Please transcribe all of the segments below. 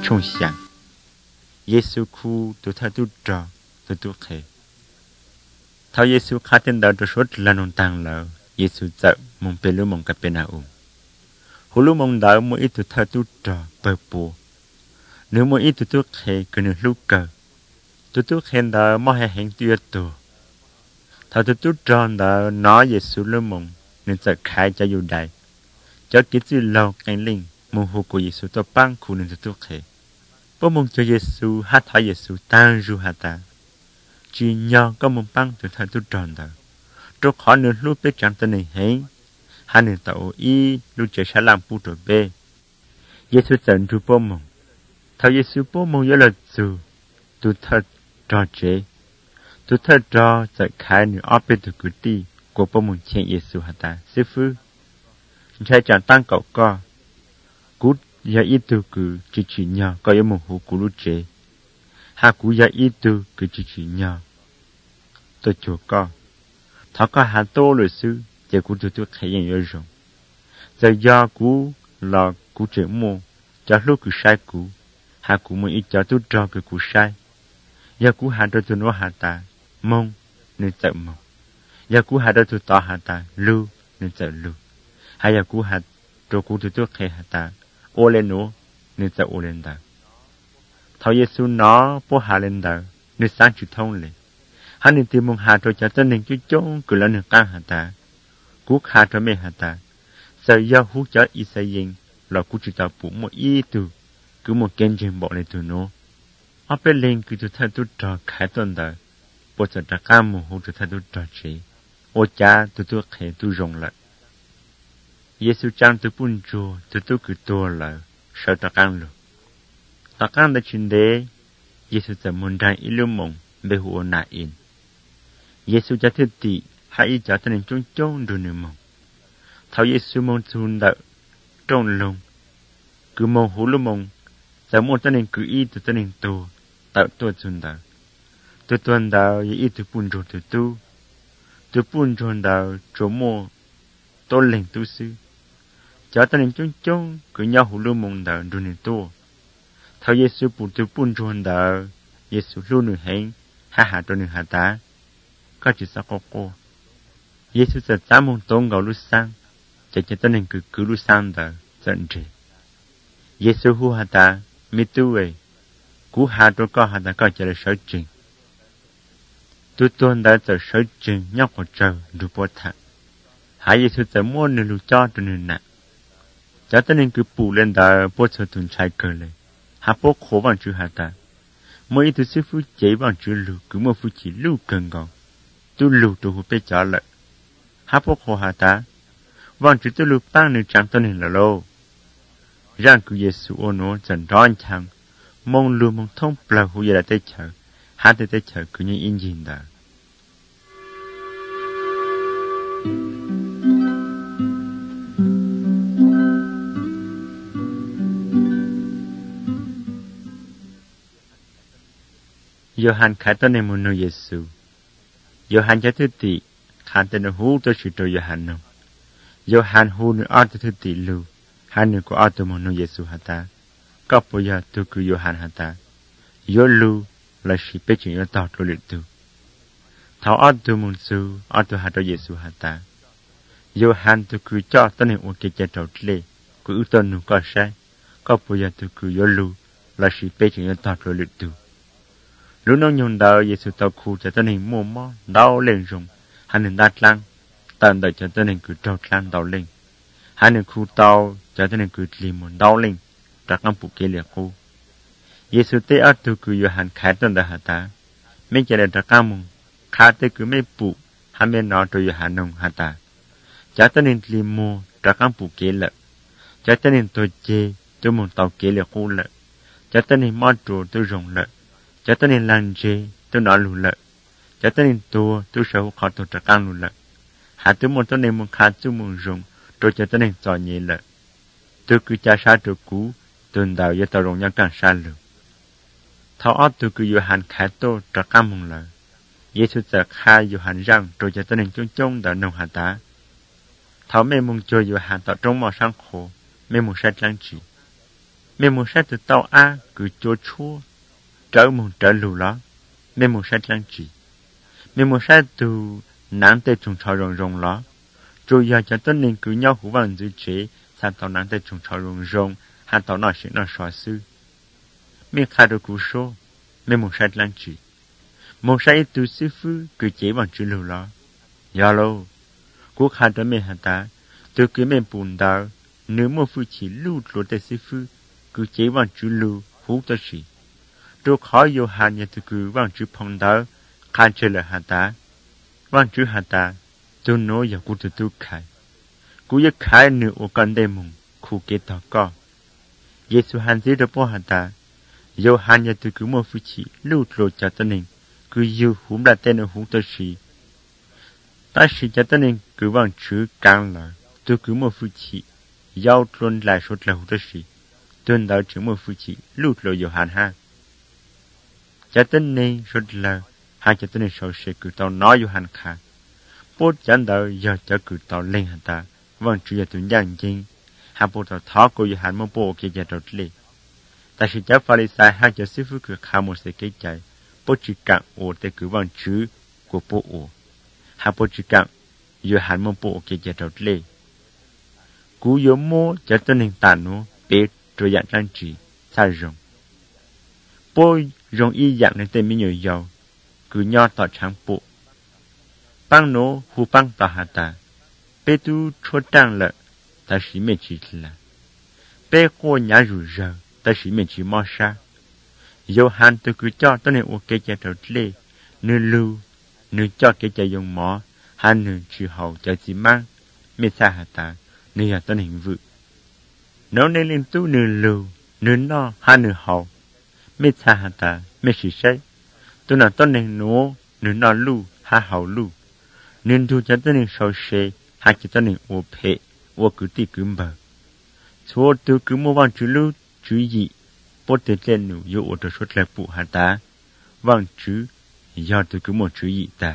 chung xiang Giêsu khu tu tha tu trò tu khề thao Giêsu khá tên đạo tu suốt là nông tàng lợ Giêsu dạy mong bê lưu mong cặp bê na hú lưu mong đạo mỗi ít tu tha tu trò bờ bùa nếu mỗi ít tu khề cứ nửa lúc cờ tu khen đạo mò hay hẹn tuyệt tu thao tu trò đạo nói Giêsu lưu mong nên dạy khai cho dù đại cho kiến chữ lâu cảnh linh mong hồ của Giêsu to băng khu nên tu khề bố mong cho Giêsu hát thảo Giêsu tan ru hà ta chỉ nhờ có mong băng từ thằng tu tròn đó trong khó nửa lúc biết chẳng tên này hết hai nửa tàu y lúc chạy xa làm pu trộn bê Giêsu dẫn ru bố mong thảo Giêsu bố mong nhớ là dù tu thật trò chế tu thật trò dạy khai nửa áp bên từ cứ đi của bố mong chen Giêsu hà ta sư phụ chạy chẳng tăng cậu co cút giờ ít tu cứ chỉ nhờ có yêu một hồ cú lúc chế hà cú giờ ít tu cứ chỉ nhờ tôi chùa co thọ có hà tô lời sư giờ cú tôi khai nhận yêu rồi giờ do cú là cú chế mua cho lúc cứ sai cú hà cú muốn ít cho tôi cho cái cú sai giờ cú hà tôi nói hà ta mong nên tự mong giờ cú hà tôi tỏ hà ta lưu nên tự lưu hay giờ cú hà tôi cú tôi khai hà ta ô lên nữa nên sẽ ô lên đó thảo Giêsu nó bố hà lên đó nên sáng chịu thông lệ hắn nên tìm mong hà cho cho nên chú chốn cứ là nửa căn hà ta cú hà cho mẹ hà ta sợ do hú cho ý xây dựng là cú chỉ tạo phụ một ý từ cứ một kênh trên bộ này từ nó ở bên lên cứ từ thay tu trò khai tuần đó bố sẽ trả cam một hú từ thay tu trò chế ô cha tu khai tu rộng lại Giêsu trang tu bún chùa tu cứ tua lại sợ ta căng luôn ta căng đã chuyện đấy Giêsuจะมุนได้อิลุมงเบหัวนาอินGiêsuจะทิฏฐิให้อีจะตั้งจงดูหนึ่งมงเท่าGiêsuมงจูนเดจงลงคือมงหูลุมงจะมุนตั้งคืออีตั้งตัวจูนเดตัวเดอีตัวปุ่นโจตัวปุ่นโจนเดโจโมตัวเล่งตัวซื้อcho ta nên chung cứ nhau hú lưu mong đạo đun nên to thao Giêsu phụ tu bún chuan đạo Giêsu lưu nửa hẹn hà cho nửa hà ta có chỉ sao cô Giêsu sẽ tám mong tôn gạo lúc sang cho ta nên cứ lúc sang đạo dẫn trì Giêsu hu hà ta mi tu về cú hà cho có hà ta có chỉ là sở trình tu tuân đã trở sở trình nhau của trời đủ bố thật hà Giêsu sẽ mua nửa lũ cho nửa nặng cho ta nên cứ bù lên đó bố cho tuần trái cờ lên hà bố khổ bằng chữ hà ta mỗi thứ sư phụ chế bằng chữ lù cứ một phụ chỉ lù cần gọn tu lù tu hụt bê trả lại hà bố khổ hà ta bằng chữ tu lù bang nên chẳng ta nên là lâu rằng cứ Giêsu ôn nó dần đón chăng mong lù mong thông bờ hụt giờ tới chờ hà tới chờ cứ như in nhìn đó Yohan khai tên này muốn nói Giêsu. Yohan cho thứ tỷ khai tên này hú tôi chỉ cho Yohan nông. Yohan hú nữa ở thứ tỷ lưu. Hai nữa có ở tôi muốn nói Giêsu hả ta. Có bây giờ tôi cứ Yohan hả ta. Yo lưu là chỉ biết chuyện yo tao tôi liệt tu. Thảo ở tôi muốn su ở tôi hả cho Giêsu hả ta. Yohan tôi cứ cho tên này ok cho trâu lê. Cứ ưu tên nữa có sai. Có bây giờ tôi cứ yo lưu là chỉ biết chuyện yo tao tôi liệt tu. Lúc nó nhung đạo Giêsu tao khu cho tên hình mua mò đau lên rung hắn nên đát lăng tận đời cho tên hình cứ trâu lăng đau lên hắn nên khu tao cho tên hình cứ lì muốn đau lên trắc ngắm phụ kế liệt khu Giêsu tế ở tu cứ Yohan khai tên đời hả ta mấy cái này trắc ngắm mùng khai tế cứ mấy phụ hắn mấy nó cho Yohan nông hả ta cho tên hình lì mua trắc ngắm phụ kế lệ cho tên hình tôi chê tôi muốn tao kế liệt khu lệ cho tên hình mò trù tôi rung lệ cho tên nên làm gì tôi nói lù lợ cho tên nên tôi sợ khó tôi trả căng lù lợ hạ tôi muốn tên nên muốn khá tôi muốn dùng tôi cho tên nên cho nhẹ lợ tôi cứ trả xa tôi cũ tuần đầu cho tao rộng nhau càng xa lửa thảo ớt tôi cứ Yohan khá tôi trả căng mong lợ Giêsu sẽ khai Yohan rằng tôi cho tên nên chung đã nông hạ tá thảo mê mong cho Yohan tạo trong màu sáng khổ mê mong sát lăng chỉ mẹ một sát từ tàu a cứ chua chua trở một trở lù đó mẹ một sát lăng chỉ mẹ một sát từ nắng tê trùng trò rồng rồng đó rồi giờ cho tôi nên cứ nhau hú vàng giữ chế sang tàu nắng tê trùng trò rồng rồng hàng tàu nói chuyện nói xóa sư mẹ khai được cú số mẹ một sát lăng chỉ một sát từ sư phụ cứ chế bằng chữ lù đó giờ lâu cú khai được mẹ hả ta từ cái mẹ bùn đào nếu một phụ chỉ lưu lúa tê sư phụ cứ chế bằng chữ lù hú tới gì rồi khó yêu hàng nhà từ cứ bằng chữ phong đào khai chơi là hả ta bằng chữ hả ta tôi nói giờ cú từ khai cú giờ khai nữa ở căn đêm mùng khu kế tao co Giêsu hành gì đó bỏ hả ta yêu hàng nhà từ cứ một phụ chỉ lưu lúa cho tôi nên cứ yêu húm là tên ở hú tới gì ta chỉ cho tôi nên cứ bằng chữ càng là tôi cứ một phụ chỉ giao luôn lại số là hú tới gì tuần đó chỉ một phụ chỉ lưu lúa yêu hàng ha cho tôi nên số là hai cho tôi nên số sẽ cứ tao nói yêu hàng khác bố chẳng đợi giờ cho cứ tao lên hả ta vâng chủ giờ tuần giang chính hai bố tao tháo cô yêu hàng một bố kia giờ đầu lì ta chỉ cho phải sai hai cho sư phụ cứ khá một sự kế chạy bố chỉ cạn ổ để cứ vâng chữ của bố ổ hai bố chỉ cạn yêu hàng một bố kia giờ đầu lì cú yêu mô cho tôi nên tàn nó bé rồi dạng trang trí sai rồng bố rồng y dạng nên tên mình nhiều giàu cứ nho tỏ trắng bộ băng nô hù băng tỏ hà ta bé tu chua trang lợ ta sĩ mẹ chỉ là bé cô nhà rủ rờ ta sĩ mẹ chỉ mò sa yêu hàn tôi cứ cho tôi nên ok cho đầu lê nư lưu nư cho cái chạy dùng mỏ hàn nư chịu hậu cho chỉ mang mẹ xa hà ta nư nhà tôi nên vự nếu nên lên tu nư lưu nư no hàn nư hậu mẹ xa hà ta mẹ chỉ say tôi nói tôi nên nô nư no lưu ha hậu lưu nên thu cho tôi nên sâu xe hai chỉ tôi nên ô phê ô cứ tì cứ mbờ số tôi cứ mua vàng chữ lưu chữ gì bố tên lên nụ yêu ô tô suốt lại phụ hà ta vàng chữ do tôi cứ một chữ gì ta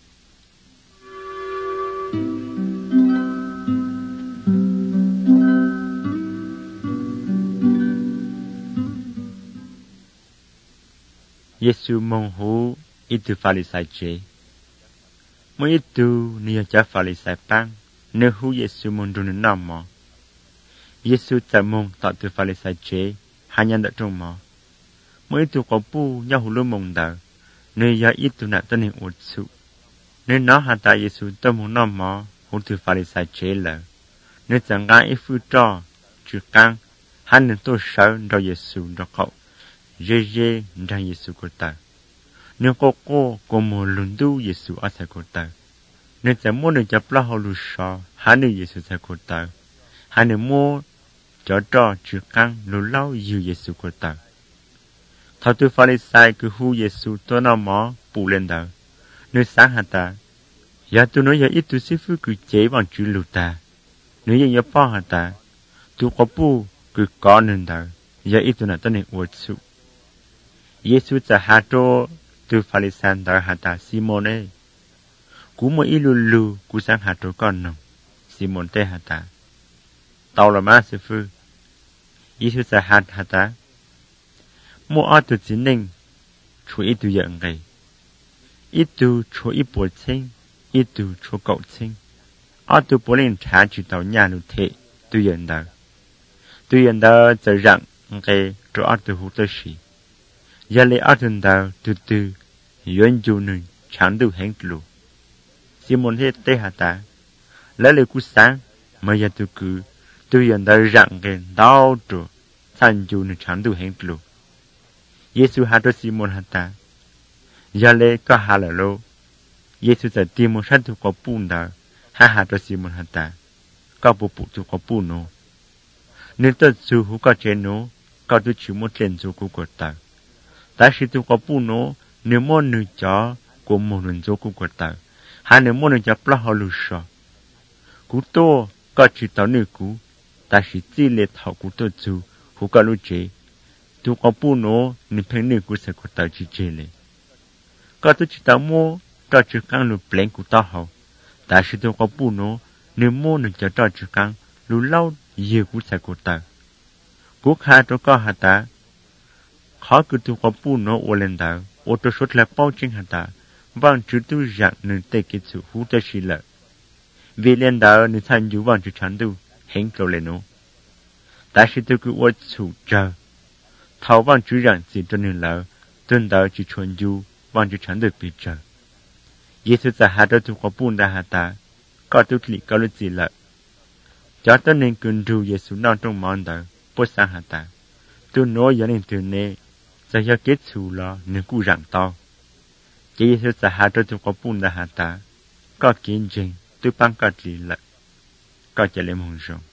Giêsu mong hú ít từ pha lì sai chế mỗi ít từ nia cha pha lì sai băng nếu hú Giêsu mong đun nằm mò Giêsu tại mong tạo từ pha lì sai chế hai nhân đã trong mò mỗi từ có bu nhau hú luôn mong đào nơi giờ ít từ nãy tên hình ổn sự nên nó hà tại Giêsu tâm mong nằm mò hú từ pha lì sai chế là nên chẳng ai ít phu cho chữ căng hắn nên tôi sợ rồi Giêsu đó cậu Jeje ndang Yesu kota. Nếu có một lần tu Yesu ở sai kota. Nếu chẳng muốn được chấp la holu sa, hắn được Yesu sai kota. Hắn được mua cho chữ căng lù lau yêu Yesu kota. Thảo tu pha sai cứ hu Yesu tôi nào mỏ bù lên đầu. Nếu sáng hả ta, giờ tôi nói giờ ít tu sư phụ cứ chế bằng chữ lù ta. Nếu giờ bao hả ta, tu có bù cứ có nên đầu. Giờ ít tu là tôi nên uất sự. Giêsuจะหาโตตูฟาริสันดาหาตาซิโมนเอกูมอีลูลูกูสังหาโตก่อนนซิโมนเตหาตาตอละมาซิฟูเยซูจะหาตาโมอตุจินงช่วยตูยังไงอีตูช่วยอีปวดชิงอีตูช่วยเกาชิงอตูปลินชาจิตเอาญานุเทตูยันดาจะรังไงตัวอตูหูตชีgiờ lấy ở trên đảo từ từ yuan du nương chẳng đủ hẹn lù Simon hết tê hà ta lấy lấy cú sáng mà giờ từ giờ đảo rạng cái đau trụ san du nương chẳng đủ hẹn lù Giêsu hà cho Simon hà ta giờ lấy có hà là lô Giêsu sẽ tìm một sát thủ có bùn đảo hà cho Simon hà ta có bộ thủ có bùn nô nên tôi chú hú có trên nô có tôi chịu một trên chú của ta ta chỉ tu có bu nó nếu muốn nữ chó của một lần cho cũng có ta hai nếu muốn nữ chó plá họ lù sọ cú to có chỉ tao nữ cú ta chỉ lệ thọ cú to chú hú có lù chế tu có bu nó nếu phèn nữ cú sẽ có ta chỉ chế lệ có tu chỉ tao mua cho chỉ căng lù pleng cú tao hậu ta chỉ tu có bu nó nếu muốn nữ chó cho chỉ căng lù lâu nhiều cú sẽ có ta cú khai tôi có hạt ta khó cứ tu có bu nó ô lên đảo ô tôi sốt là bao trên hạt ta vang chữ tu rằng nên tê kết sự hú ta xí lợi vì lên đảo nên thành dụ vang chữ chán tu hẹn cầu lên nó ta sẽ tôi cứ ô chủ chờ thảo vang chữ rằng gì tôi nên lợi tuần đảo chỉ chuẩn dụ vang chữ chán được bị chờ Giêsu za hạt tu có bu ra hạt ta có tu kỹ có lúc gì lợi cho tôi nên cơn ru Giêsu non trong món đảo bớt sang hạt ta tôi nói cho nên từ này sẽ cho kết thù lo nên cú rằng to chỉ Giêsu za hạt tu có bu ra hạt ta có kiến trình tôi bằng có gì lợi có chỉ lấy mong rằng